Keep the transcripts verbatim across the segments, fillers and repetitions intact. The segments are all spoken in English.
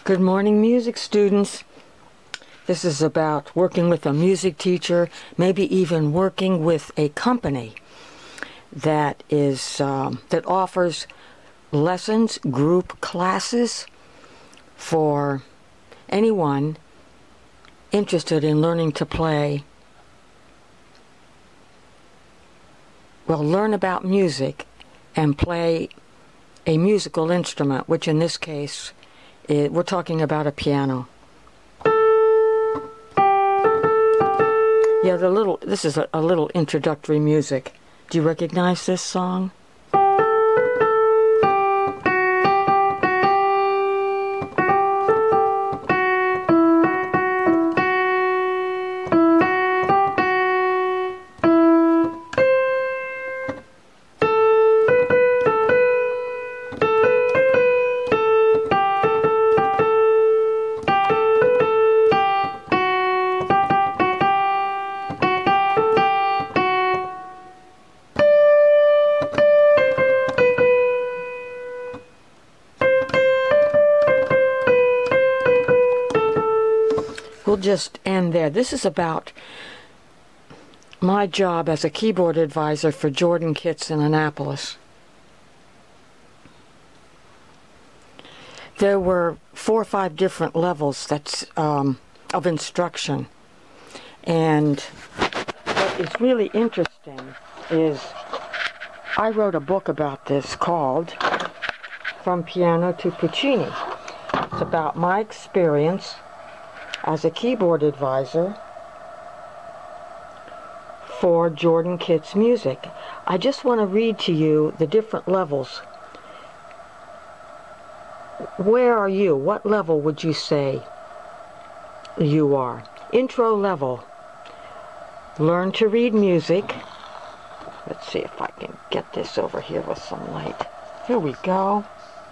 Good morning, music students. This is about working with a music teacher, maybe even working with a company that is um, that offers lessons, group classes for anyone interested in learning to play. Well, learn about music and play a musical instrument, which in this case, is, we're talking about a piano. Yeah, the little. This is a, a little introductory music. Do you recognize this song? We'll just end there. This is about my job as a keyboard advisor for Jordan Kits in Annapolis. There were four or five different levels that's um, of instruction. And what is really interesting is I wrote a book about this called From Piano to Puccini. It's about my experience as a keyboard advisor for Jordan Kits Music. I just want to read to you the different levels. Where are you? What level would you say you are? Intro level. Learn to read music. Let's see if I can get this over here with some light. Here we go.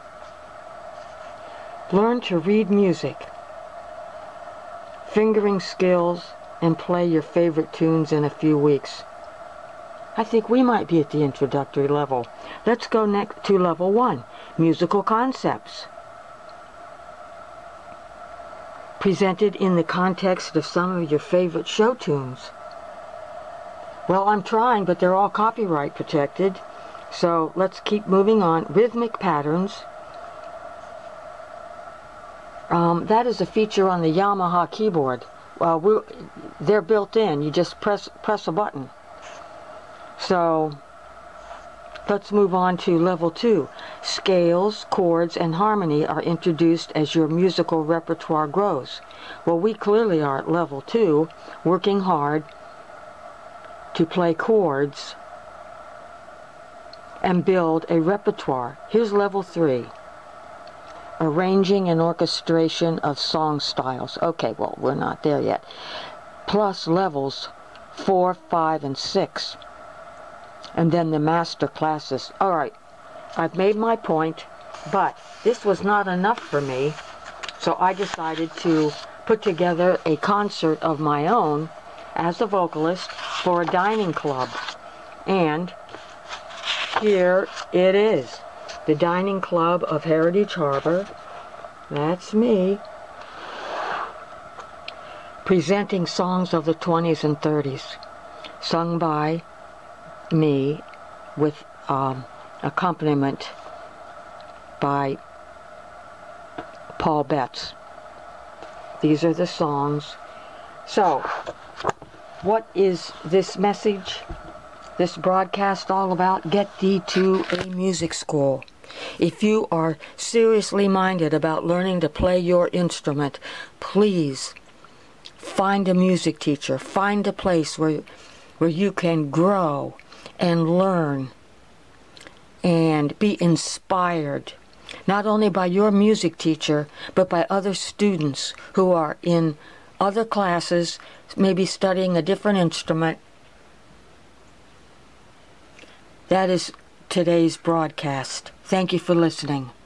Learn to read music. Fingering skills, and play your favorite tunes in a few weeks. I think we might be at the introductory level. Let's go next to level one, musical concepts. Presented in the context of some of your favorite show tunes. Well, I'm trying, but they're all copyright protected. So let's keep moving on. Rhythmic patterns. Um, that is a feature on the Yamaha keyboard. Well, we're, they're built in. You just press press a button. So let's move on to level two. Scales, chords, and harmony are introduced as your musical repertoire grows. Well, we clearly are at level two, working hard to play chords and build a repertoire. Here's level three. Arranging and orchestration of song styles. Okay, well, we're not there yet. Plus levels four, five, and six. And then the master classes. All right, I've made my point, but this was not enough for me, so I decided to put together a concert of my own as a vocalist for a dining club. And here it is. The Dining Club of Heritage Harbor. That's me. Presenting songs of the twenties and thirties. Sung by me with um, accompaniment by Paul Betts. These are the songs. So, what is this message, this broadcast all about? Get thee to a music school. If you are seriously minded about learning to play your instrument, please find a music teacher. Find a place where, where you can grow and learn and be inspired, not only by your music teacher, but by other students who are in other classes, maybe studying a different instrument. That is today's broadcast. Thank you for listening.